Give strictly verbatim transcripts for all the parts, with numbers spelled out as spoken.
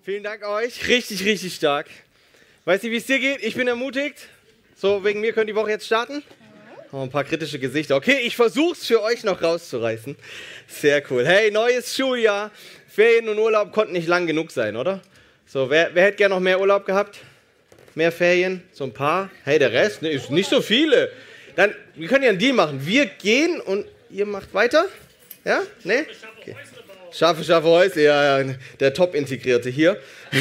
Vielen Dank euch. Richtig, richtig stark. Weißt du, wie es dir geht? Ich bin ermutigt. So, wegen mir könnt die Woche jetzt starten. Oh, ein paar kritische Gesichter. Okay, ich versuch's für euch noch rauszureißen. Sehr cool. Hey, neues Schuljahr. Ferien und Urlaub konnten nicht lang genug sein, oder? So, wer, wer hätte gerne noch mehr Urlaub gehabt? Mehr Ferien? So ein paar? Hey, der Rest? Ne, ist nicht so viele. Dann, wir können ja einen Deal machen. Wir gehen und ihr macht weiter? Ja? Ne? Okay. Scharfe, scharfe Häusle, ja, ja, der Top-Integrierte hier.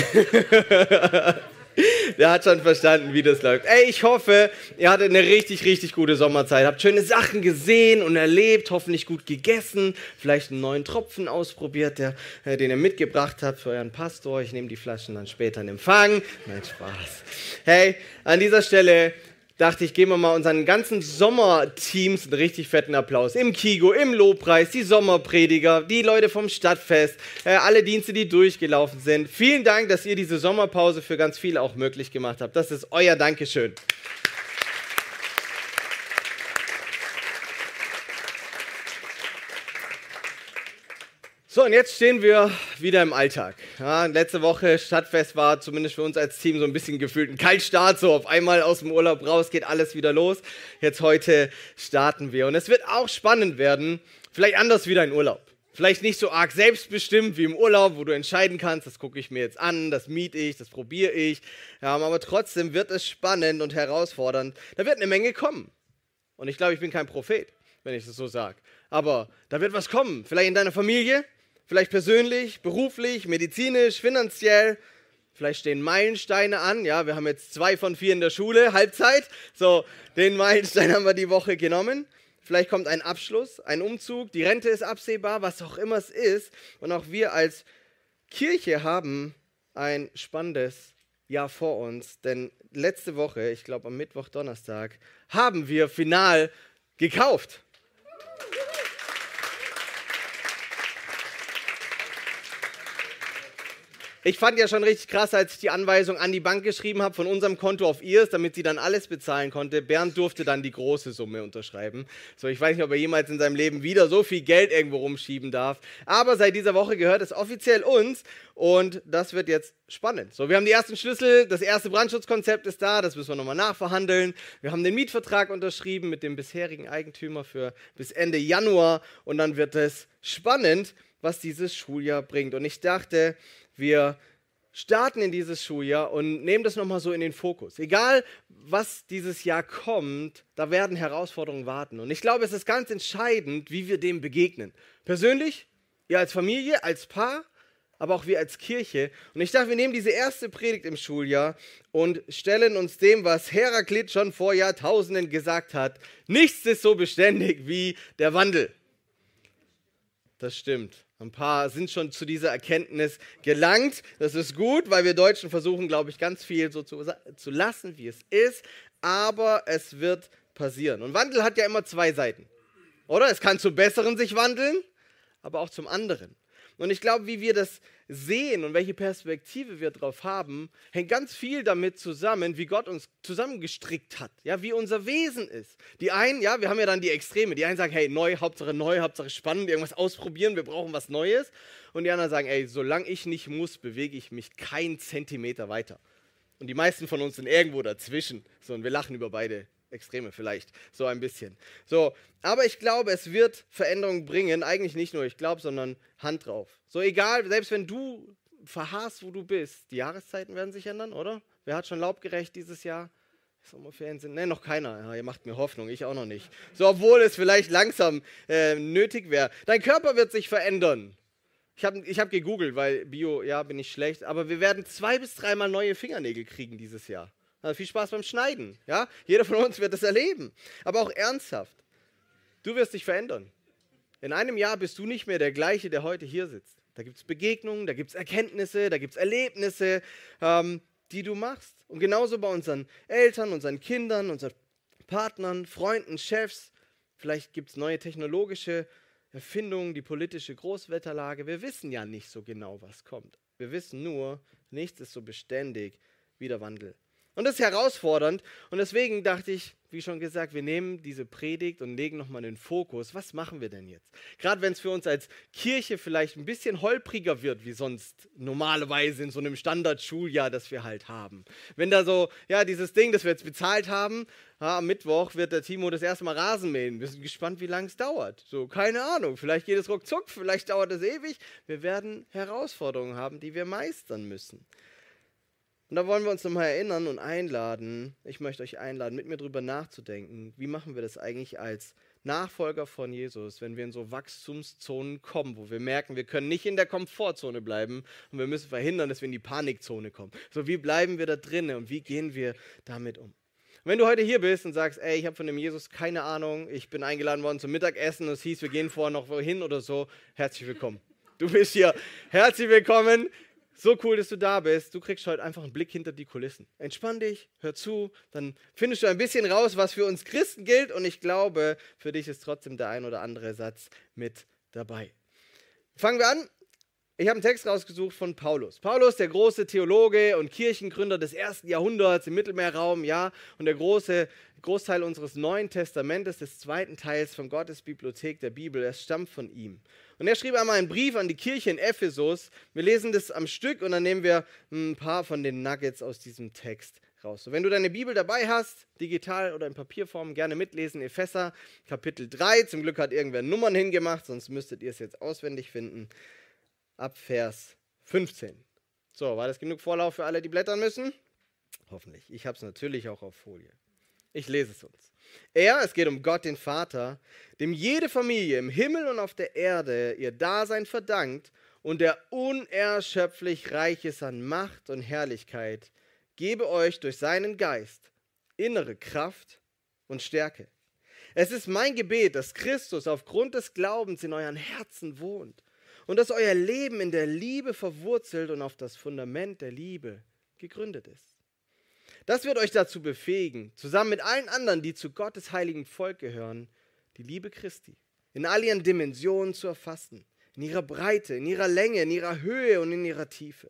Der hat schon verstanden, wie das läuft. Ey, ich hoffe, ihr hattet eine richtig, richtig gute Sommerzeit. Habt schöne Sachen gesehen und erlebt, hoffentlich gut gegessen, vielleicht einen neuen Tropfen ausprobiert, der, äh, den ihr mitgebracht habt für euren Pastor. Ich nehme die Flaschen dann später in Empfang. Nein, Spaß. Hey, an dieser Stelle dachte ich, geben wir mal unseren ganzen Sommerteams einen richtig fetten Applaus. Im Kigo, im Lobpreis, die Sommerprediger, die Leute vom Stadtfest, äh, alle Dienste, die durchgelaufen sind. Vielen Dank, dass ihr diese Sommerpause für ganz viele auch möglich gemacht habt. Das ist euer Dankeschön. So, und jetzt stehen wir wieder im Alltag. Ja, letzte Woche Stadtfest war zumindest für uns als Team so ein bisschen gefühlt ein Kaltstart. So auf einmal aus dem Urlaub raus, geht alles wieder los. Jetzt heute starten wir. Und es wird auch spannend werden, vielleicht anders wie dein Urlaub. Vielleicht nicht so arg selbstbestimmt wie im Urlaub, wo du entscheiden kannst, das gucke ich mir jetzt an, das miete ich, das probiere ich. Ja, aber trotzdem wird es spannend und herausfordernd. Da wird eine Menge kommen. Und ich glaube, ich bin kein Prophet, wenn ich das so sage. Aber da wird was kommen. Vielleicht in deiner Familie. Vielleicht persönlich, beruflich, medizinisch, finanziell. Vielleicht stehen Meilensteine an. Ja, wir haben jetzt zwei von vier in der Schule, Halbzeit. So, den Meilenstein haben wir die Woche genommen. Vielleicht kommt ein Abschluss, ein Umzug, die Rente ist absehbar, was auch immer es ist. Und auch wir als Kirche haben ein spannendes Jahr vor uns. Denn letzte Woche, ich glaube am Mittwoch, Donnerstag, haben wir final gekauft. Ich fand ja schon richtig krass, als ich die Anweisung an die Bank geschrieben habe, von unserem Konto auf ihrs, damit sie dann alles bezahlen konnte. Bernd durfte dann die große Summe unterschreiben. So, ich weiß nicht, ob er jemals in seinem Leben wieder so viel Geld irgendwo rumschieben darf. Aber seit dieser Woche gehört es offiziell uns und das wird jetzt spannend. So, wir haben die ersten Schlüssel, das erste Brandschutzkonzept ist da, das müssen wir nochmal nachverhandeln. Wir haben den Mietvertrag unterschrieben mit dem bisherigen Eigentümer für bis Ende Januar und dann wird es spannend, was dieses Schuljahr bringt. Und ich dachte, wir starten in dieses Schuljahr und nehmen das nochmal so in den Fokus. Egal, was dieses Jahr kommt, da werden Herausforderungen warten. Und ich glaube, es ist ganz entscheidend, wie wir dem begegnen. Persönlich, ihr als Familie, als Paar, aber auch wir als Kirche. Und ich dachte, wir nehmen diese erste Predigt im Schuljahr und stellen uns dem, was Heraklit schon vor Jahrtausenden gesagt hat. Nichts ist so beständig wie der Wandel. Das stimmt. Ein paar sind schon zu dieser Erkenntnis gelangt. Das ist gut, weil wir Deutschen versuchen, glaube ich, ganz viel so zu, zu lassen, wie es ist. Aber es wird passieren. Und Wandel hat ja immer zwei Seiten. Oder? Es kann zum Besseren sich wandeln, aber auch zum anderen. Und ich glaube, wie wir das sehen und welche Perspektive wir drauf haben, hängt ganz viel damit zusammen, wie Gott uns zusammengestrickt hat, ja, wie unser Wesen ist. Die einen, ja, wir haben ja dann die Extreme, die einen sagen, hey, neu, Hauptsache neu, Hauptsache spannend, irgendwas ausprobieren, wir brauchen was Neues. Und die anderen sagen, ey, solange ich nicht muss, bewege ich mich keinen Zentimeter weiter. Und die meisten von uns sind irgendwo dazwischen. So, und wir lachen über beide Extreme vielleicht, so ein bisschen. So, aber ich glaube, es wird Veränderungen bringen, eigentlich nicht nur ich glaube, sondern Hand drauf. So egal, selbst wenn du verharrst, wo du bist, die Jahreszeiten werden sich ändern, oder? Wer hat schon laubgerecht dieses Jahr? Sommerferien sind, ne, noch keiner. Ja, ihr macht mir Hoffnung, ich auch noch nicht. So, obwohl es vielleicht langsam äh, nötig wäre. Dein Körper wird sich verändern. Ich habe ich hab gegoogelt, weil Bio, ja, bin ich schlecht, aber wir werden zwei bis dreimal neue Fingernägel kriegen dieses Jahr. Also viel Spaß beim Schneiden. Ja? Jeder von uns wird das erleben. Aber auch ernsthaft. Du wirst dich verändern. In einem Jahr bist du nicht mehr der gleiche, der heute hier sitzt. Da gibt es Begegnungen, da gibt es Erkenntnisse, da gibt es Erlebnisse, ähm, die du machst. Und genauso bei unseren Eltern, unseren Kindern, unseren Partnern, Freunden, Chefs. Vielleicht gibt es neue technologische Erfindungen, die politische Großwetterlage. Wir wissen ja nicht so genau, was kommt. Wir wissen nur, nichts ist so beständig wie der Wandel. Und das ist herausfordernd. Und deswegen dachte ich, wie schon gesagt, wir nehmen diese Predigt und legen nochmal den Fokus. Was machen wir denn jetzt? Gerade wenn es für uns als Kirche vielleicht ein bisschen holpriger wird, wie sonst normalerweise in so einem Standardschuljahr, das wir halt haben. Wenn da so, ja, dieses Ding, das wir jetzt bezahlt haben, ja, am Mittwoch wird der Timo das erste Mal Rasen mähen. Wir sind gespannt, wie lange es dauert. So, keine Ahnung. Vielleicht geht es ruckzuck, vielleicht dauert es ewig. Wir werden Herausforderungen haben, die wir meistern müssen. Und da wollen wir uns nochmal erinnern und einladen, ich möchte euch einladen, mit mir drüber nachzudenken, wie machen wir das eigentlich als Nachfolger von Jesus, wenn wir in so Wachstumszonen kommen, wo wir merken, wir können nicht in der Komfortzone bleiben und wir müssen verhindern, dass wir in die Panikzone kommen. So, wie bleiben wir da drinnen und wie gehen wir damit um? Und wenn du heute hier bist und sagst, ey, ich habe von dem Jesus keine Ahnung, ich bin eingeladen worden zum Mittagessen und es hieß, wir gehen vorher noch wohin oder so, herzlich willkommen. Du bist hier, herzlich willkommen. So cool, dass du da bist. Du kriegst heute einfach einen Blick hinter die Kulissen. Entspann dich, hör zu, dann findest du ein bisschen raus, was für uns Christen gilt. Und ich glaube, für dich ist trotzdem der ein oder andere Satz mit dabei. Fangen wir an. Ich habe einen Text rausgesucht von Paulus. Paulus, der große Theologe und Kirchengründer des ersten Jahrhunderts im Mittelmeerraum, ja, und der große Großteil unseres Neuen Testamentes, des zweiten Teils von Gottes Bibliothek der Bibel, es stammt von ihm. Und er schrieb einmal einen Brief an die Kirche in Ephesus. Wir lesen das am Stück und dann nehmen wir ein paar von den Nuggets aus diesem Text raus. So, wenn du deine Bibel dabei hast, digital oder in Papierform, gerne mitlesen. Epheser Kapitel drei. Zum Glück hat irgendwer Nummern hingemacht, sonst müsstet ihr es jetzt auswendig finden. Ab Vers fünfzehn. So, war das genug Vorlauf für alle, die blättern müssen? Hoffentlich. Ich habe es natürlich auch auf Folie. Ich lese es uns. Er, es geht um Gott, den Vater, dem jede Familie im Himmel und auf der Erde ihr Dasein verdankt und der unerschöpflich reich ist an Macht und Herrlichkeit, gebe euch durch seinen Geist innere Kraft und Stärke. Es ist mein Gebet, dass Christus aufgrund des Glaubens in euren Herzen wohnt und dass euer Leben in der Liebe verwurzelt und auf das Fundament der Liebe gegründet ist. Das wird euch dazu befähigen, zusammen mit allen anderen, die zu Gottes heiligen Volk gehören, die Liebe Christi in all ihren Dimensionen zu erfassen, in ihrer Breite, in ihrer Länge, in ihrer Höhe und in ihrer Tiefe.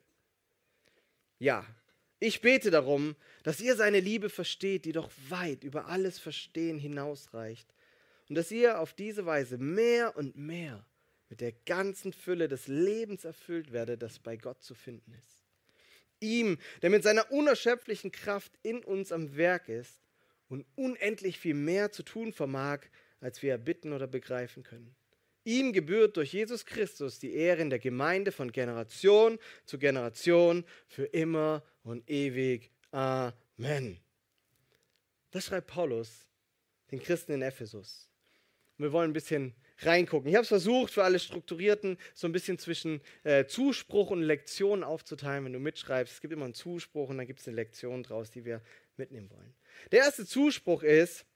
Ja, ich bete darum, dass ihr seine Liebe versteht, die doch weit über alles Verstehen hinausreicht und dass ihr auf diese Weise mehr und mehr mit der ganzen Fülle des Lebens erfüllt werdet, das bei Gott zu finden ist. Ihm, der mit seiner unerschöpflichen Kraft in uns am Werk ist und unendlich viel mehr zu tun vermag, als wir erbitten oder begreifen können. Ihm gebührt durch Jesus Christus die Ehre in der Gemeinde von Generation zu Generation für immer und ewig. Amen. Das schreibt Paulus den Christen in Ephesus. Wir wollen ein bisschen reingucken. Ich habe es versucht, für alle Strukturierten so ein bisschen zwischen äh, Zuspruch und Lektion aufzuteilen, wenn du mitschreibst. Es gibt immer einen Zuspruch und dann gibt es eine Lektion draus, die wir mitnehmen wollen. Der erste Zuspruch ist,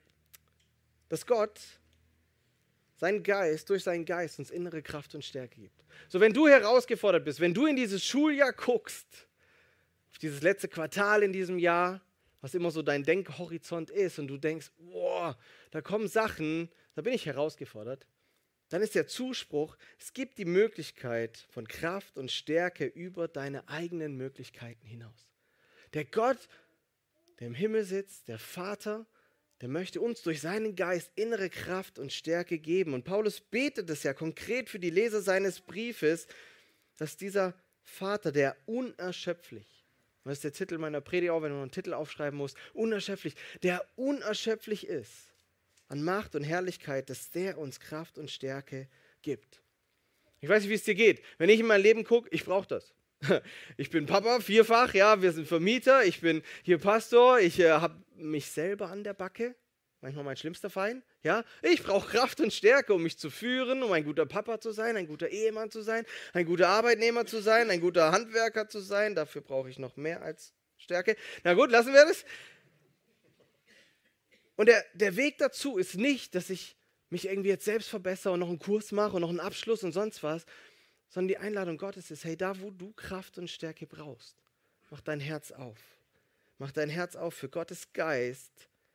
dass Gott seinen Geist, durch seinen Geist uns innere Kraft und Stärke gibt. So, wenn du herausgefordert bist, wenn du in dieses Schuljahr guckst, auf dieses letzte Quartal in diesem Jahr, was immer so dein Denkhorizont ist und du denkst, boah, da kommen Sachen, da bin ich herausgefordert, dann ist der Zuspruch, es gibt die Möglichkeit von Kraft und Stärke über deine eigenen Möglichkeiten hinaus. Der Gott, der im Himmel sitzt, der Vater, der möchte uns durch seinen Geist innere Kraft und Stärke geben. Und Paulus betet es ja konkret für die Leser seines Briefes, dass dieser Vater, der unerschöpflich, und das ist der Titel meiner Predigt auch, wenn du noch einen Titel aufschreiben musst, unerschöpflich, der unerschöpflich ist an Macht und Herrlichkeit, dass der uns Kraft und Stärke gibt. Ich weiß nicht, wie es dir geht. Wenn ich in mein Leben gucke, ich brauche das. Ich bin Papa, vierfach, ja, wir sind Vermieter, ich bin hier Pastor, ich äh, habe mich selber an der Backe, manchmal mein schlimmster Feind, ja. Ich brauche Kraft und Stärke, um mich zu führen, um ein guter Papa zu sein, ein guter Ehemann zu sein, ein guter Arbeitnehmer zu sein, ein guter Handwerker zu sein. Dafür brauche ich noch mehr als Stärke. Na gut, lassen wir das. Und der, der Weg dazu ist nicht, dass ich mich irgendwie jetzt selbst verbessere und noch einen Kurs mache und noch einen Abschluss und sonst was, sondern die Einladung Gottes ist, hey, da wo du Kraft und Stärke brauchst, mach dein Herz auf. Mach dein Herz auf für Gottes Geist,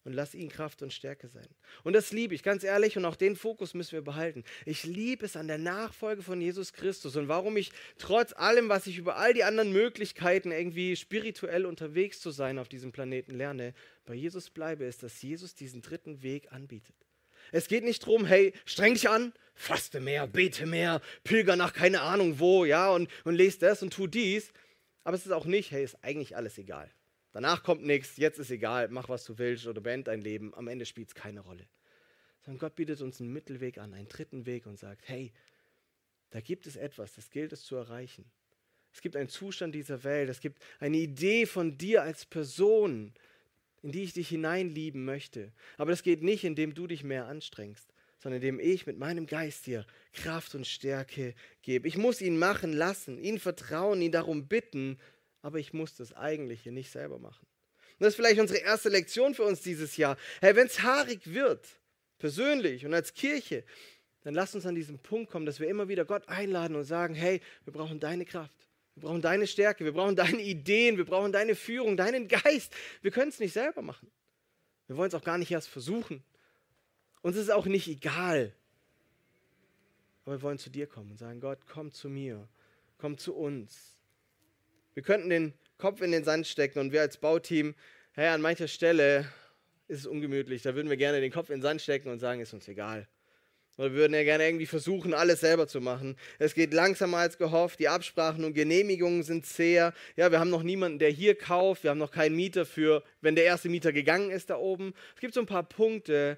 und lass ihn Kraft und Stärke sein. Und das liebe ich, ganz ehrlich, und auch den Fokus müssen wir behalten. Ich liebe es an der Nachfolge von Jesus Christus und warum ich trotz allem, was ich über all die anderen Möglichkeiten, irgendwie spirituell unterwegs zu sein auf diesem Planeten lerne, bei Jesus bleibe, ist, dass Jesus diesen dritten Weg anbietet. Es geht nicht darum, hey, streng dich an, faste mehr, bete mehr, pilger nach keine Ahnung wo, ja, und, und lese das und tu dies. Aber es ist auch nicht, hey, ist eigentlich alles egal. Danach kommt nichts, jetzt ist egal, mach was du willst oder beend dein Leben, am Ende spielt es keine Rolle. Sondern Gott bietet uns einen Mittelweg an, einen dritten Weg und sagt, hey, da gibt es etwas, das gilt es zu erreichen. Es gibt einen Zustand dieser Welt, es gibt eine Idee von dir als Person, in die ich dich hineinlieben möchte. Aber das geht nicht, indem du dich mehr anstrengst, sondern indem ich mit meinem Geist dir Kraft und Stärke gebe. Ich muss ihn machen lassen, ihn vertrauen, ihn darum bitten, aber ich muss das Eigentliche nicht selber machen. Und das ist vielleicht unsere erste Lektion für uns dieses Jahr. Hey, wenn es haarig wird, persönlich und als Kirche, dann lasst uns an diesen Punkt kommen, dass wir immer wieder Gott einladen und sagen, hey, wir brauchen deine Kraft, wir brauchen deine Stärke, wir brauchen deine Ideen, wir brauchen deine Führung, deinen Geist. Wir können es nicht selber machen. Wir wollen es auch gar nicht erst versuchen. Uns ist auch nicht egal. Aber wir wollen zu dir kommen und sagen, Gott, komm zu mir, komm zu uns. Wir könnten den Kopf in den Sand stecken und wir als Bauteam, hey, an mancher Stelle ist es ungemütlich, da würden wir gerne den Kopf in den Sand stecken und sagen, ist uns egal. Oder wir würden ja gerne irgendwie versuchen, alles selber zu machen. Es geht langsamer als gehofft, die Absprachen und Genehmigungen sind zäher. Ja, wir haben noch niemanden, der hier kauft, wir haben noch keinen Mieter für, wenn der erste Mieter gegangen ist da oben. Es gibt so ein paar Punkte,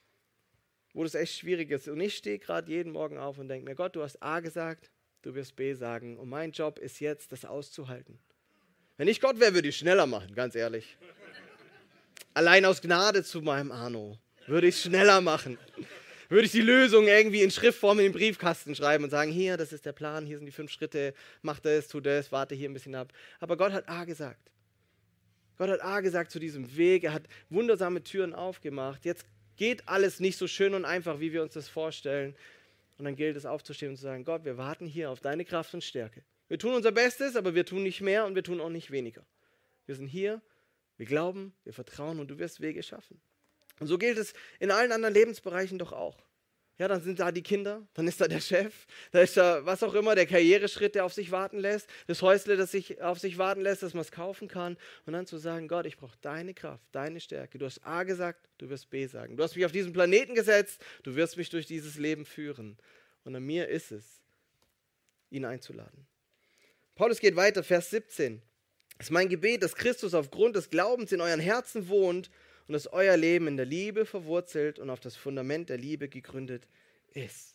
wo das echt schwierig ist. Und ich stehe gerade jeden Morgen auf und denke mir, Gott, du hast A gesagt, du wirst B sagen. Und mein Job ist jetzt, das auszuhalten. Wenn ich Gott wäre, würde ich schneller machen, ganz ehrlich. Allein aus Gnade zu meinem Arno würde ich schneller machen. Würde ich die Lösung irgendwie in Schriftform in den Briefkasten schreiben und sagen, hier, das ist der Plan, hier sind die fünf Schritte, mach das, tu das, warte hier ein bisschen ab. Aber Gott hat A gesagt. Gott hat A gesagt zu diesem Weg, er hat wundersame Türen aufgemacht. Jetzt geht alles nicht so schön und einfach, wie wir uns das vorstellen. Und dann gilt es aufzustehen und zu sagen, Gott, wir warten hier auf deine Kraft und Stärke. Wir tun unser Bestes, aber wir tun nicht mehr und wir tun auch nicht weniger. Wir sind hier, wir glauben, wir vertrauen und du wirst Wege schaffen. Und so gilt es in allen anderen Lebensbereichen doch auch. Ja, dann sind da die Kinder, dann ist da der Chef, da ist da was auch immer, der Karriereschritt, der auf sich warten lässt, das Häusle, das sich auf sich warten lässt, dass man es kaufen kann. Und dann zu sagen, Gott, ich brauche deine Kraft, deine Stärke. Du hast A gesagt, du wirst B sagen. Du hast mich auf diesen Planeten gesetzt, du wirst mich durch dieses Leben führen. Und an mir ist es, ihn einzuladen. Paulus geht weiter, Vers siebzehn. Es ist mein Gebet, dass Christus aufgrund des Glaubens in euren Herzen wohnt und dass euer Leben in der Liebe verwurzelt und auf das Fundament der Liebe gegründet ist.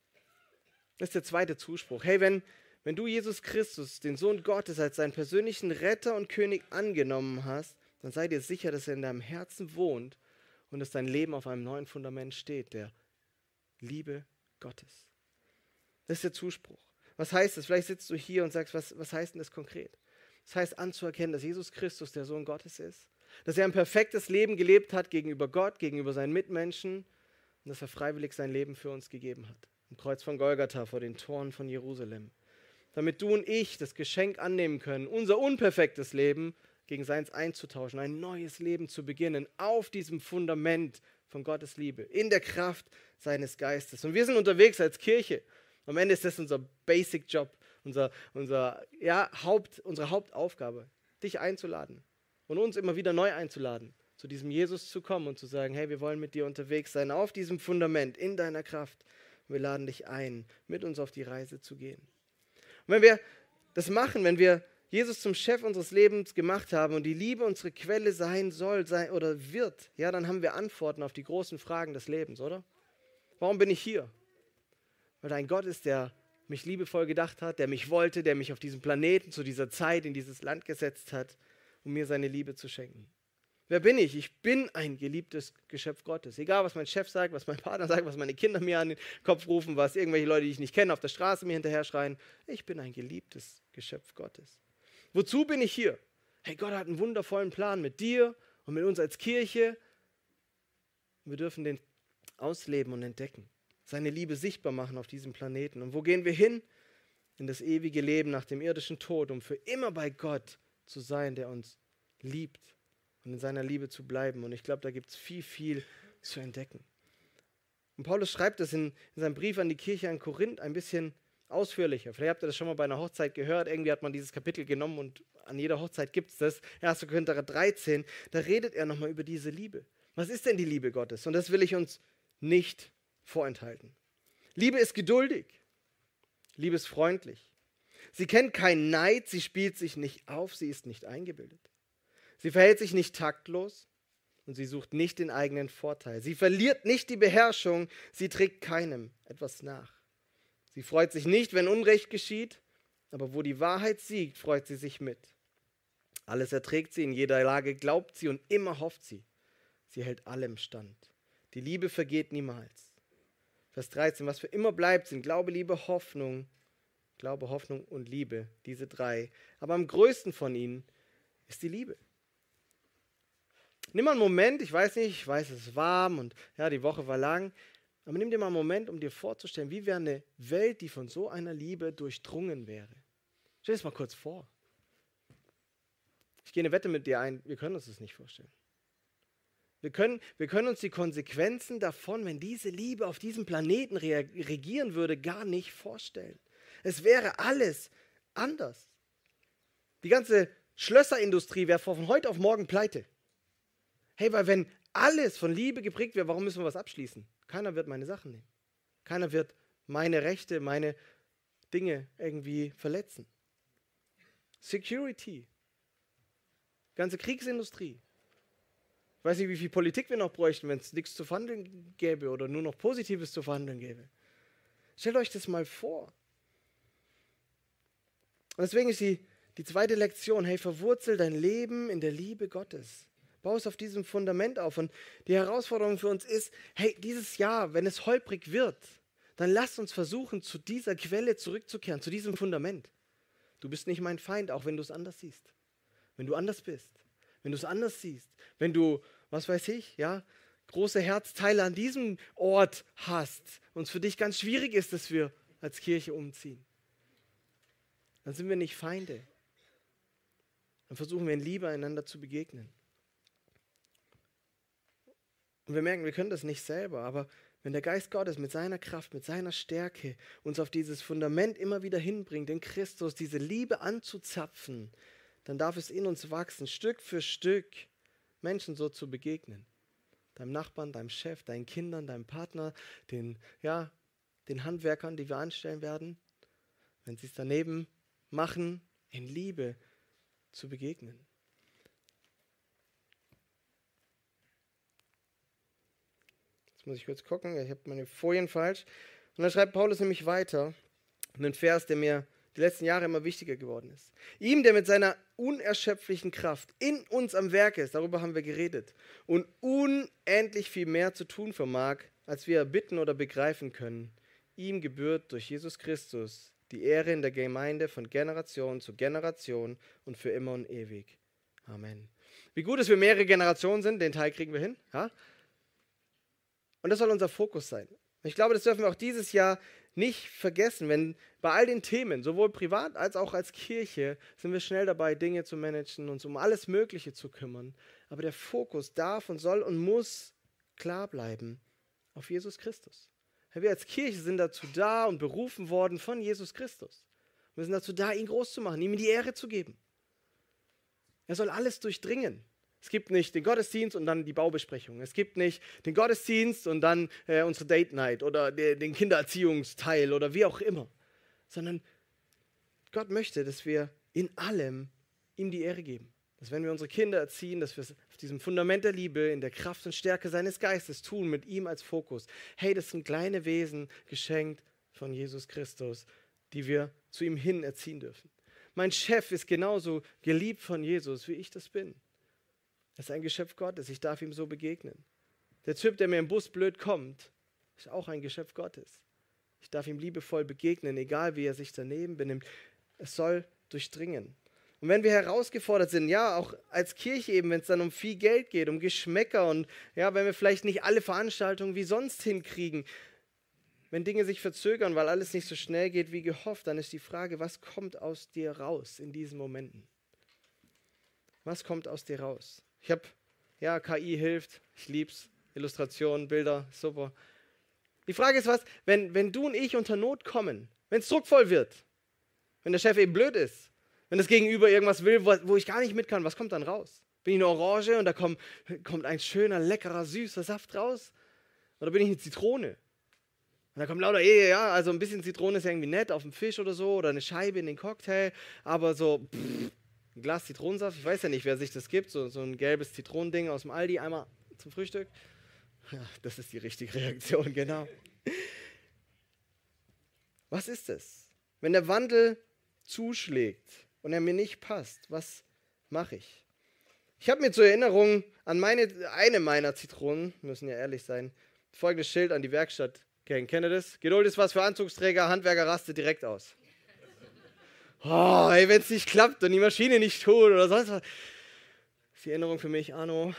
Das ist der zweite Zuspruch. Hey, wenn, wenn du Jesus Christus, den Sohn Gottes, als deinen persönlichen Retter und König angenommen hast, dann sei dir sicher, dass er in deinem Herzen wohnt und dass dein Leben auf einem neuen Fundament steht, der Liebe Gottes. Das ist der Zuspruch. Was heißt das? Vielleicht sitzt du hier und sagst, was, was heißt denn das konkret? Das heißt anzuerkennen, dass Jesus Christus der Sohn Gottes ist, dass er ein perfektes Leben gelebt hat gegenüber Gott, gegenüber seinen Mitmenschen und dass er freiwillig sein Leben für uns gegeben hat. Am Kreuz von Golgatha vor den Toren von Jerusalem. Damit du und ich das Geschenk annehmen können, unser unperfektes Leben gegen seins einzutauschen, ein neues Leben zu beginnen, auf diesem Fundament von Gottes Liebe, in der Kraft seines Geistes. Und wir sind unterwegs als Kirche. Am Ende ist das unser Basic-Job, unser, unser, ja, Haupt, unsere Hauptaufgabe, dich einzuladen und uns immer wieder neu einzuladen, zu diesem Jesus zu kommen und zu sagen, hey, wir wollen mit dir unterwegs sein, auf diesem Fundament, in deiner Kraft. Und wir laden dich ein, mit uns auf die Reise zu gehen. Und wenn wir das machen, wenn wir Jesus zum Chef unseres Lebens gemacht haben und die Liebe unsere Quelle sein soll sein, oder wird, ja, dann haben wir Antworten auf die großen Fragen des Lebens, oder? Warum bin ich hier? Weil ein Gott ist, der mich liebevoll gedacht hat, der mich wollte, der mich auf diesem Planeten zu dieser Zeit in dieses Land gesetzt hat, um mir seine Liebe zu schenken. Wer bin ich? Ich bin ein geliebtes Geschöpf Gottes. Egal, was mein Chef sagt, was mein Partner sagt, was meine Kinder mir an den Kopf rufen, was irgendwelche Leute, die ich nicht kenne, auf der Straße mir hinterher schreien. Ich bin ein geliebtes Geschöpf Gottes. Wozu bin ich hier? Hey, Gott hat einen wundervollen Plan mit dir und mit uns als Kirche. Wir dürfen den ausleben und entdecken. Seine Liebe sichtbar machen auf diesem Planeten. Und wo gehen wir hin? In das ewige Leben nach dem irdischen Tod, um für immer bei Gott zu sein, der uns liebt und in seiner Liebe zu bleiben. Und ich glaube, da gibt es viel, viel zu entdecken. Und Paulus schreibt es in, in seinem Brief an die Kirche in Korinth ein bisschen ausführlicher. Vielleicht habt ihr das schon mal bei einer Hochzeit gehört. Irgendwie hat man dieses Kapitel genommen und an jeder Hochzeit gibt es das. erster Korinther dreizehn, da redet er nochmal über diese Liebe. Was ist denn die Liebe Gottes? Und das will ich uns nicht vorenthalten. Liebe ist geduldig. Liebe ist freundlich. Sie kennt keinen Neid, sie spielt sich nicht auf, sie ist nicht eingebildet. Sie verhält sich nicht taktlos und sie sucht nicht den eigenen Vorteil. Sie verliert nicht die Beherrschung, sie trägt keinem etwas nach. Sie freut sich nicht, wenn Unrecht geschieht, aber wo die Wahrheit siegt, freut sie sich mit. Alles erträgt sie, in jeder Lage glaubt sie und immer hofft sie. Sie hält allem stand. Die Liebe vergeht niemals. Vers dreizehn, was für immer bleibt, sind Glaube, Liebe, Hoffnung. Glaube, Hoffnung und Liebe, diese drei. Aber am größten von ihnen ist die Liebe. Nimm mal einen Moment, ich weiß nicht, ich weiß, es ist warm und ja, die Woche war lang, aber nimm dir mal einen Moment, um dir vorzustellen, wie wäre eine Welt, die von so einer Liebe durchdrungen wäre. Stell dir das mal kurz vor. Ich gehe eine Wette mit dir ein, wir können uns das nicht vorstellen. Wir können, wir können uns die Konsequenzen davon, wenn diese Liebe auf diesem Planeten re- regieren würde, gar nicht vorstellen. Es wäre alles anders. Die ganze Schlösserindustrie wäre von heute auf morgen pleite. Hey, weil wenn alles von Liebe geprägt wäre, warum müssen wir was abschließen? Keiner wird meine Sachen nehmen. Keiner wird meine Rechte, meine Dinge irgendwie verletzen. Security. Ganze Kriegsindustrie. Ich weiß nicht, wie viel Politik wir noch bräuchten, wenn es nichts zu verhandeln gäbe oder nur noch Positives zu verhandeln gäbe. Stellt euch das mal vor. Und deswegen ist die, die zweite Lektion, hey, verwurzel dein Leben in der Liebe Gottes. Bau es auf diesem Fundament auf. Und die Herausforderung für uns ist, hey, dieses Jahr, wenn es holprig wird, dann lasst uns versuchen, zu dieser Quelle zurückzukehren, zu diesem Fundament. Du bist nicht mein Feind, auch wenn du es anders siehst. Wenn du anders bist. Wenn du es anders siehst, wenn du, was weiß ich, ja, große Herzteile an diesem Ort hast und es für dich ganz schwierig ist, dass wir als Kirche umziehen, dann sind wir nicht Feinde. Dann versuchen wir in Liebe einander zu begegnen. Und wir merken, wir können das nicht selber, aber wenn der Geist Gottes mit seiner Kraft, mit seiner Stärke uns auf dieses Fundament immer wieder hinbringt, in Christus diese Liebe anzuzapfen, dann darf es in uns wachsen, Stück für Stück Menschen so zu begegnen. Deinem Nachbarn, deinem Chef, deinen Kindern, deinem Partner, den, ja, den Handwerkern, die wir anstellen werden, wenn sie es daneben machen, in Liebe zu begegnen. Jetzt muss ich kurz gucken, ich habe meine Folien falsch. Und dann schreibt Paulus nämlich weiter, einen Vers, der mir die letzten Jahre immer wichtiger geworden ist. Ihm, der mit seiner unerschöpflichen Kraft in uns am Werk ist, darüber haben wir geredet, und unendlich viel mehr zu tun vermag, als wir erbitten oder begreifen können, ihm gebührt durch Jesus Christus die Ehre in der Gemeinde von Generation zu Generation und für immer und ewig. Amen. Wie gut, dass wir mehrere Generationen sind, den Teil kriegen wir hin. Ja? Und das soll unser Fokus sein. Ich glaube, das dürfen wir auch dieses Jahr nicht vergessen, wenn bei all den Themen, sowohl privat als auch als Kirche, sind wir schnell dabei, Dinge zu managen, uns um alles Mögliche zu kümmern. Aber der Fokus darf und soll und muss klar bleiben auf Jesus Christus. Wir als Kirche sind dazu da und berufen worden von Jesus Christus. Wir sind dazu da, ihn groß zu machen, ihm die Ehre zu geben. Er soll alles durchdringen. Es gibt nicht den Gottesdienst und dann die Baubesprechung. Es gibt nicht den Gottesdienst und dann äh, unsere Date Night oder de, den Kindererziehungsteil oder wie auch immer. Sondern Gott möchte, dass wir in allem ihm die Ehre geben. Dass wenn wir unsere Kinder erziehen, dass wir es auf diesem Fundament der Liebe, in der Kraft und Stärke seines Geistes tun, mit ihm als Fokus. Hey, das sind kleine Wesen, geschenkt von Jesus Christus, die wir zu ihm hin erziehen dürfen. Mein Chef ist genauso geliebt von Jesus, wie ich das bin. Er ist ein Geschöpf Gottes, ich darf ihm so begegnen. Der Typ, der mir im Bus blöd kommt, ist auch ein Geschöpf Gottes. Ich darf ihm liebevoll begegnen, egal wie er sich daneben benimmt. Es soll durchdringen. Und wenn wir herausgefordert sind, ja, auch als Kirche eben, wenn es dann um viel Geld geht, um Geschmäcker und ja, wenn wir vielleicht nicht alle Veranstaltungen wie sonst hinkriegen, wenn Dinge sich verzögern, weil alles nicht so schnell geht wie gehofft, dann ist die Frage, was kommt aus dir raus in diesen Momenten? Was kommt aus dir raus? Ich habe, ja, K I hilft, ich lieb's, Illustrationen, Bilder, super. Die Frage ist was, wenn, wenn du und ich unter Not kommen, wenn es druckvoll wird, wenn der Chef eben blöd ist, wenn das Gegenüber irgendwas will, wo, wo ich gar nicht mit kann, was kommt dann raus? Bin ich eine Orange und da kommt, kommt ein schöner, leckerer, süßer Saft raus? Oder bin ich eine Zitrone? Und da kommt lauter, eh, ja, also ein bisschen Zitrone ist irgendwie nett auf dem Fisch oder so oder eine Scheibe in den Cocktail, aber so pff, ein Glas Zitronensaft, ich weiß ja nicht, wer sich das gibt, so, so ein gelbes Zitronending aus dem Aldi, einmal zum Frühstück. Ja, das ist die richtige Reaktion, genau. Was ist es? Wenn der Wandel zuschlägt und er mir nicht passt, was mache ich? Ich habe mir zur Erinnerung an meine, eine meiner Zitronen, müssen ja ehrlich sein, folgendes Schild an die Werkstatt gehängt. Kennt ihr das? Geduld ist was für Anzugsträger, Handwerker rastet direkt aus. Oh, ey, wenn es nicht klappt und die Maschine nicht tut oder sonst was. Das ist die Erinnerung für mich, Arno.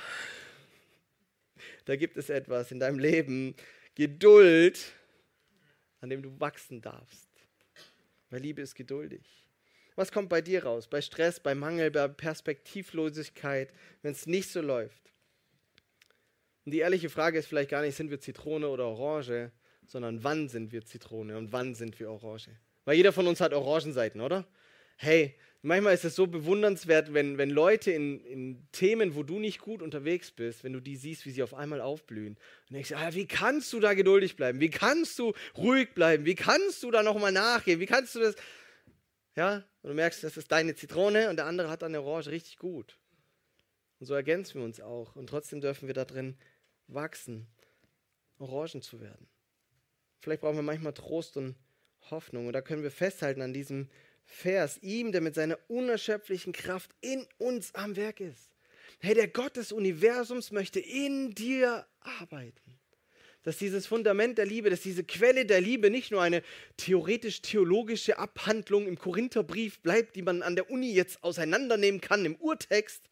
Da gibt es etwas in deinem Leben, Geduld, an dem du wachsen darfst. Weil Liebe ist geduldig. Was kommt bei dir raus? Bei Stress, bei Mangel, bei Perspektivlosigkeit, wenn es nicht so läuft? Und die ehrliche Frage ist vielleicht gar nicht, sind wir Zitrone oder Orange, sondern wann sind wir Zitrone und wann sind wir Orange? Weil jeder von uns hat Orangenseiten, oder? Hey, manchmal ist es so bewundernswert, wenn, wenn Leute in, in Themen, wo du nicht gut unterwegs bist, wenn du die siehst, wie sie auf einmal aufblühen. Und denkst, ah, wie kannst du da geduldig bleiben? Wie kannst du ruhig bleiben? Wie kannst du da nochmal nachgehen? Wie kannst du das... Ja, und du merkst, das ist deine Zitrone und der andere hat dann eine Orange richtig gut. Und so ergänzen wir uns auch. Und trotzdem dürfen wir da drin wachsen, Orangen zu werden. Vielleicht brauchen wir manchmal Trost und Hoffnung. Und da können wir festhalten an diesem Vers. Ihm, der mit seiner unerschöpflichen Kraft in uns am Werk ist. Hey, der Gott des Universums möchte in dir arbeiten. Dass dieses Fundament der Liebe, dass diese Quelle der Liebe nicht nur eine theoretisch-theologische Abhandlung im Korintherbrief bleibt, die man an der Uni jetzt auseinandernehmen kann im Urtext.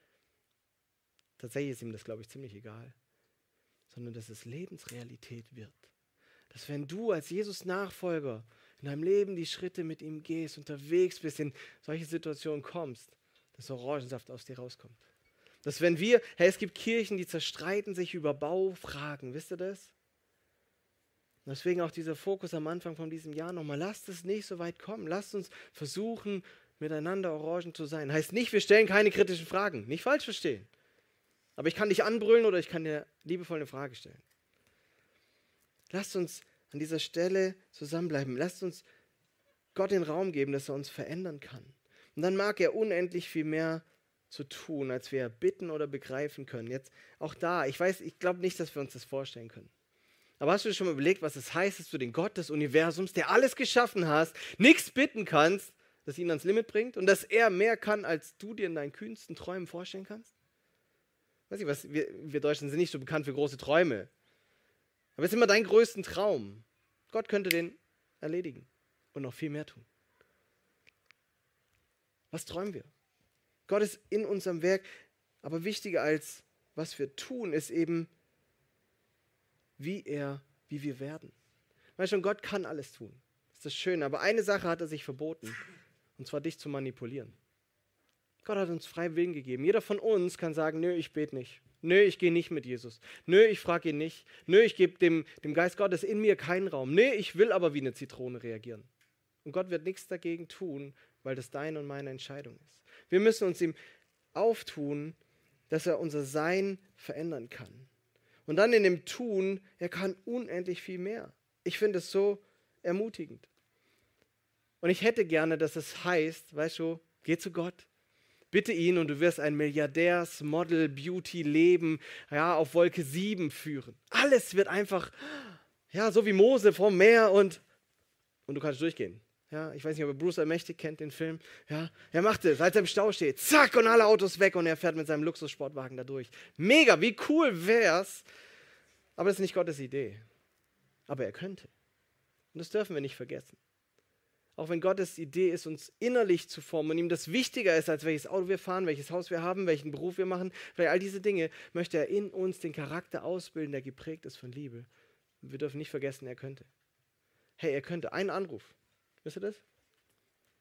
Tatsächlich ist ihm das, glaube ich, ziemlich egal. Sondern dass es Lebensrealität wird. Dass wenn du als Jesus-Nachfolger in deinem Leben die Schritte mit ihm gehst, unterwegs bist, in solche Situationen kommst, dass Orangensaft aus dir rauskommt. Dass wenn wir, hey, es gibt Kirchen, die zerstreiten sich über Baufragen, wisst ihr das? Und deswegen auch dieser Fokus am Anfang von diesem Jahr nochmal, lasst es nicht so weit kommen, lasst uns versuchen, miteinander Orangen zu sein. Heißt nicht, wir stellen keine kritischen Fragen, nicht falsch verstehen. Aber ich kann dich anbrüllen oder ich kann dir liebevoll eine Frage stellen. Lasst uns an dieser Stelle zusammenbleiben, lasst uns Gott den Raum geben, dass er uns verändern kann. Und dann mag er unendlich viel mehr zu tun, als wir bitten oder begreifen können. Jetzt auch da, ich weiß, ich glaube nicht, dass wir uns das vorstellen können. Aber hast du dir schon mal überlegt, was es heißt, dass du den Gott des Universums, der alles geschaffen hast, nichts bitten kannst, das ihn ans Limit bringt und dass er mehr kann, als du dir in deinen kühnsten Träumen vorstellen kannst? Weiß ich was, wir, wir Deutschen sind nicht so bekannt für große Träume. Aber es ist immer dein größten Traum. Gott könnte den erledigen und noch viel mehr tun. Was träumen wir? Gott ist in unserem Werk, aber wichtiger als was wir tun, ist eben, wie er, wie wir werden. Weißt du, Gott kann alles tun. Das ist das Schöne. Aber eine Sache hat er sich verboten, und zwar dich zu manipulieren. Gott hat uns freien Willen gegeben. Jeder von uns kann sagen, nö, ich bete nicht. Nö, ich gehe nicht mit Jesus. Nö, ich frage ihn nicht. Nö, ich gebe dem, dem Geist Gottes in mir keinen Raum. Nö, ich will aber wie eine Zitrone reagieren. Und Gott wird nichts dagegen tun, weil das deine und meine Entscheidung ist. Wir müssen uns ihm auftun, dass er unser Sein verändern kann. Und dann in dem Tun, er kann unendlich viel mehr. Ich finde es so ermutigend. Und ich hätte gerne, dass es heißt, weißt du, geh zu Gott, bitte ihn und du wirst ein Milliardärs-Model-Beauty-Leben ja, auf Wolke sieben führen. Alles wird einfach, ja, so wie Mose vom Meer und, und du kannst durchgehen. Ja, ich weiß nicht, ob ihr Bruce Allmächtig kennt, den Film. Ja, er macht es, als er im Stau steht. Zack, und alle Autos weg und er fährt mit seinem Luxussportwagen da durch. Mega, wie cool wär's. Aber das ist nicht Gottes Idee. Aber er könnte. Und das dürfen wir nicht vergessen. Auch wenn Gottes Idee ist, uns innerlich zu formen und ihm das wichtiger ist, als welches Auto wir fahren, welches Haus wir haben, welchen Beruf wir machen, vielleicht all diese Dinge, möchte er in uns den Charakter ausbilden, der geprägt ist von Liebe. Und wir dürfen nicht vergessen, er könnte. Hey, er könnte. Einen Anruf. Wisst ihr das?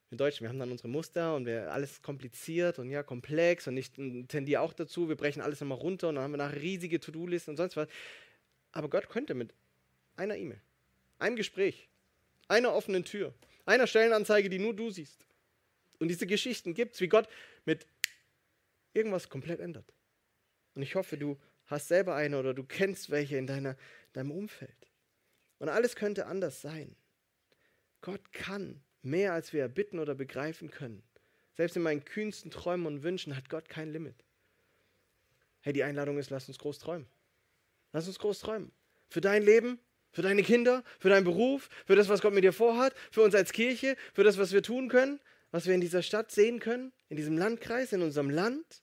Wir Deutschen, wir haben dann unsere Muster und wir alles kompliziert und ja, komplex und ich tendiere auch dazu, wir brechen alles nochmal runter und dann haben wir nachher riesige To-Do-Listen und sonst was. Aber Gott könnte mit einer E-Mail, einem Gespräch, einer offenen Tür, einer Stellenanzeige, die nur du siehst. Und diese Geschichten gibt es, wie Gott mit irgendwas komplett ändert. Und ich hoffe, du hast selber eine oder du kennst welche in deiner, deinem Umfeld. Und alles könnte anders sein. Gott kann mehr, als wir erbitten oder begreifen können. Selbst in meinen kühnsten Träumen und Wünschen hat Gott kein Limit. Hey, die Einladung ist, lass uns groß träumen. Lass uns groß träumen. Für dein Leben, für deine Kinder, für deinen Beruf, für das, was Gott mit dir vorhat, für uns als Kirche, für das, was wir tun können, was wir in dieser Stadt sehen können, in diesem Landkreis, in unserem Land.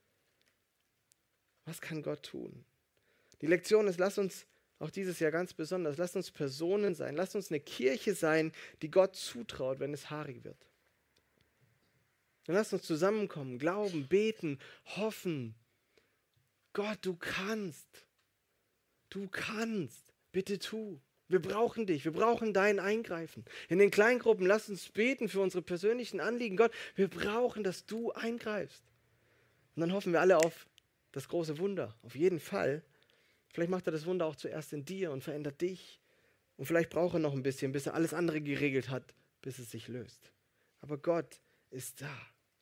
Was kann Gott tun? Die Lektion ist, lass uns auch dieses Jahr ganz besonders, lasst uns Personen sein, lasst uns eine Kirche sein, die Gott zutraut, wenn es haarig wird. Dann lasst uns zusammenkommen, glauben, beten, hoffen. Gott, du kannst. Du kannst. Bitte tu. Wir brauchen dich, wir brauchen dein Eingreifen. In den Kleingruppen, lasst uns beten für unsere persönlichen Anliegen. Gott, wir brauchen, dass du eingreifst. Und dann hoffen wir alle auf das große Wunder, auf jeden Fall. Vielleicht macht er das Wunder auch zuerst in dir und verändert dich. Und vielleicht braucht er noch ein bisschen, bis er alles andere geregelt hat, bis es sich löst. Aber Gott ist da.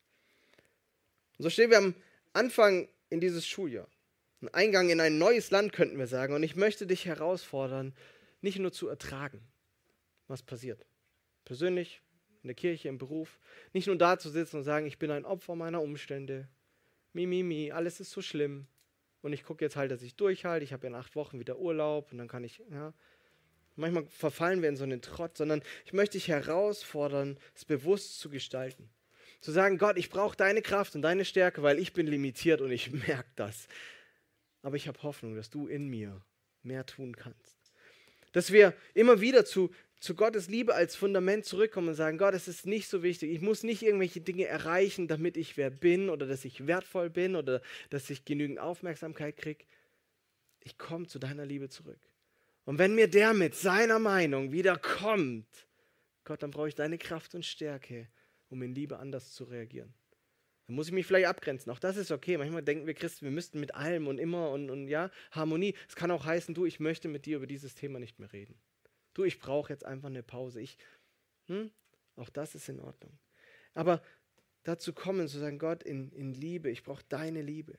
Und so stehen wir am Anfang in dieses Schuljahr. Ein Eingang in ein neues Land, könnten wir sagen. Und ich möchte dich herausfordern, nicht nur zu ertragen, was passiert. Persönlich, in der Kirche, im Beruf. Nicht nur da zu sitzen und sagen, ich bin ein Opfer meiner Umstände. Mi, mi, mi, alles ist so schlimm. Und ich gucke jetzt halt, dass ich durchhalte. Ich habe ja in acht Wochen wieder Urlaub und dann kann ich, ja. Manchmal verfallen wir in so einen Trott, sondern ich möchte dich herausfordern, es bewusst zu gestalten. Zu sagen, Gott, ich brauche deine Kraft und deine Stärke, weil ich bin limitiert und ich merke das. Aber ich habe Hoffnung, dass du in mir mehr tun kannst. Dass wir immer wieder zu, zu Gottes Liebe als Fundament zurückkommen und sagen, Gott, es ist nicht so wichtig. Ich muss nicht irgendwelche Dinge erreichen, damit ich wer bin oder dass ich wertvoll bin oder dass ich genügend Aufmerksamkeit kriege. Ich komme zu deiner Liebe zurück. Und wenn mir der mit seiner Meinung wieder kommt, Gott, dann brauche ich deine Kraft und Stärke, um in Liebe anders zu reagieren. Dann muss ich mich vielleicht abgrenzen. Auch das ist okay. Manchmal denken wir Christen, wir müssten mit allem und immer und, und ja, Harmonie. Es kann auch heißen, du, ich möchte mit dir über dieses Thema nicht mehr reden. Du, ich brauche jetzt einfach eine Pause. Ich, hm, auch das ist in Ordnung. Aber dazu kommen, zu sagen, Gott, in, in Liebe, ich brauche deine Liebe.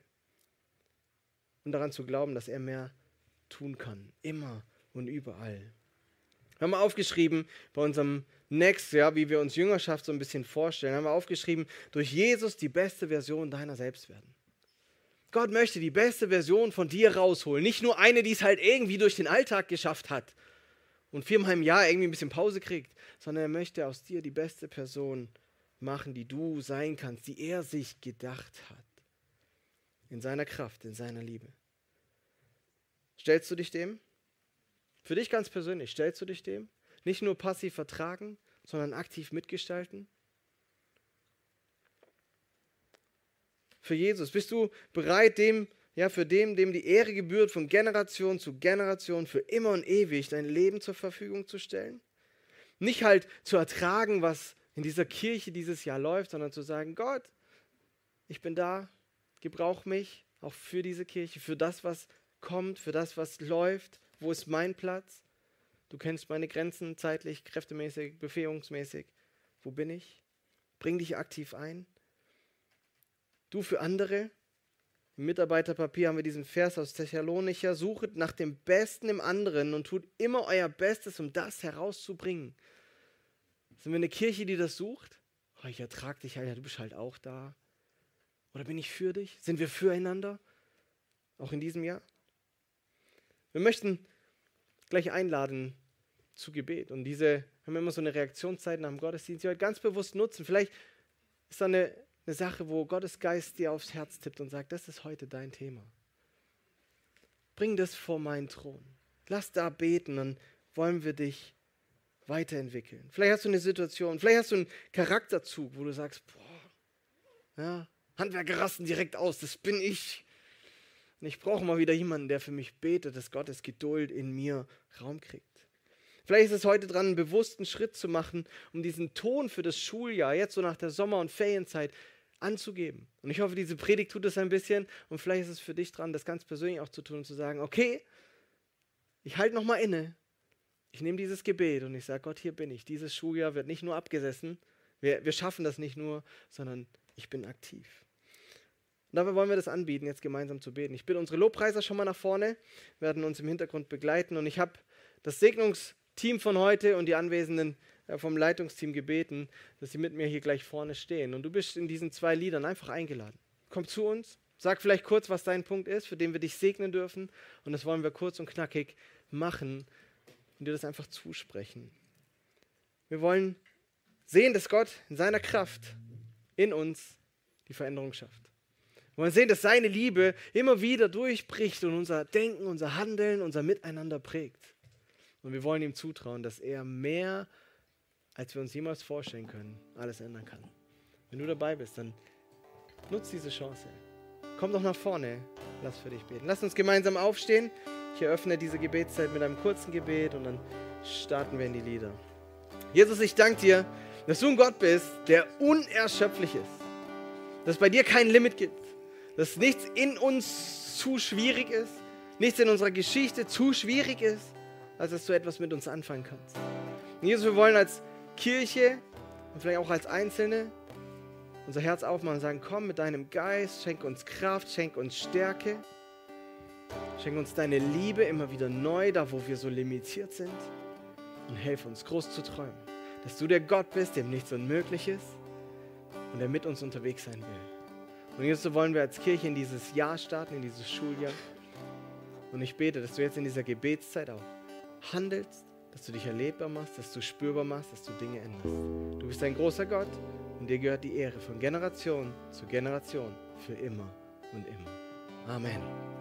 Und daran zu glauben, dass er mehr tun kann. Immer und überall. Wir haben aufgeschrieben bei unserem Next, ja, wie wir uns Jüngerschaft so ein bisschen vorstellen, haben wir aufgeschrieben, durch Jesus die beste Version deiner selbst werden. Gott möchte die beste Version von dir rausholen. Nicht nur eine, die es halt irgendwie durch den Alltag geschafft hat und viermal im Jahr irgendwie ein bisschen Pause kriegt, sondern er möchte aus dir die beste Person machen, die du sein kannst, die er sich gedacht hat. In seiner Kraft, in seiner Liebe. Stellst du dich dem? Für dich ganz persönlich, stellst du dich dem? Nicht nur passiv vertragen, sondern aktiv mitgestalten? Für Jesus, bist du bereit, dem, ja, für dem, dem die Ehre gebührt, von Generation zu Generation, für immer und ewig dein Leben zur Verfügung zu stellen? Nicht halt zu ertragen, was in dieser Kirche dieses Jahr läuft, sondern zu sagen, Gott, ich bin da, gebrauch mich auch für diese Kirche, für das, was kommt, für das, was läuft. Wo ist mein Platz? Du kennst meine Grenzen zeitlich, kräftemäßig, befähigungsmäßig. Wo bin ich? Bring dich aktiv ein. Du für andere. Im Mitarbeiterpapier haben wir diesen Vers aus Thessalonicher. Suchet nach dem Besten im anderen und tut immer euer Bestes, um das herauszubringen. Sind wir eine Kirche, die das sucht? Oh, ich ertrage dich halt, ja, du bist halt auch da. Oder bin ich für dich? Sind wir füreinander? Auch in diesem Jahr? Wir möchten gleich einladen zu Gebet. Und diese, haben wir immer so eine Reaktionszeit nach dem Gottesdienst, die wir ganz bewusst nutzen. Vielleicht ist da eine, eine Sache, wo Gottes Geist dir aufs Herz tippt und sagt, das ist heute dein Thema. Bring das vor meinen Thron. Lass da beten, dann wollen wir dich weiterentwickeln. Vielleicht hast du eine Situation, vielleicht hast du einen Charakterzug, wo du sagst, boah, ja, Handwerker rasten direkt aus, das bin ich. Und ich brauche mal wieder jemanden, der für mich betet, dass Gottes Geduld in mir Raum kriegt. Vielleicht ist es heute dran, einen bewussten Schritt zu machen, um diesen Ton für das Schuljahr, jetzt so nach der Sommer- und Ferienzeit, anzugeben. Und ich hoffe, diese Predigt tut es ein bisschen und vielleicht ist es für dich dran, das ganz persönlich auch zu tun und zu sagen, okay, ich halte nochmal inne, ich nehme dieses Gebet und ich sage, Gott, hier bin ich. Dieses Schuljahr wird nicht nur abgesessen, wir, wir schaffen das nicht nur, sondern ich bin aktiv. Und dabei wollen wir das anbieten, jetzt gemeinsam zu beten. Ich bitte unsere Lobpreiser schon mal nach vorne, werden uns im Hintergrund begleiten und ich habe das Segnungsteam von heute und die Anwesenden vom Leitungsteam gebeten, dass sie mit mir hier gleich vorne stehen. Und du bist in diesen zwei Liedern einfach eingeladen. Komm zu uns, sag vielleicht kurz, was dein Punkt ist, für den wir dich segnen dürfen. Und das wollen wir kurz und knackig machen und dir das einfach zusprechen. Wir wollen sehen, dass Gott in seiner Kraft in uns die Veränderung schafft. Wir wollen sehen, dass seine Liebe immer wieder durchbricht und unser Denken, unser Handeln, unser Miteinander prägt. Und wir wollen ihm zutrauen, dass er mehr, als wir uns jemals vorstellen können, alles ändern kann. Wenn du dabei bist, dann nutz diese Chance. Komm doch nach vorne, lass für dich beten. Lass uns gemeinsam aufstehen. Ich eröffne diese Gebetszeit mit einem kurzen Gebet und dann starten wir in die Lieder. Jesus, ich danke dir, dass du ein Gott bist, der unerschöpflich ist. Dass es bei dir kein Limit gibt. Dass nichts in uns zu schwierig ist, nichts in unserer Geschichte zu schwierig ist, als dass du etwas mit uns anfangen kannst. Und Jesus, wir wollen als Kirche und vielleicht auch als Einzelne unser Herz aufmachen und sagen, komm mit deinem Geist, schenk uns Kraft, schenk uns Stärke, schenk uns deine Liebe immer wieder neu, da wo wir so limitiert sind und hilf uns groß zu träumen, dass du der Gott bist, dem nichts unmöglich ist und der mit uns unterwegs sein will. Und jetzt so wollen wir als Kirche in dieses Jahr starten, in dieses Schuljahr. Und ich bete, dass du jetzt in dieser Gebetszeit auch handelst, dass du dich erlebbar machst, dass du spürbar machst, dass du Dinge änderst. Du bist ein großer Gott und dir gehört die Ehre von Generation zu Generation für immer und immer. Amen.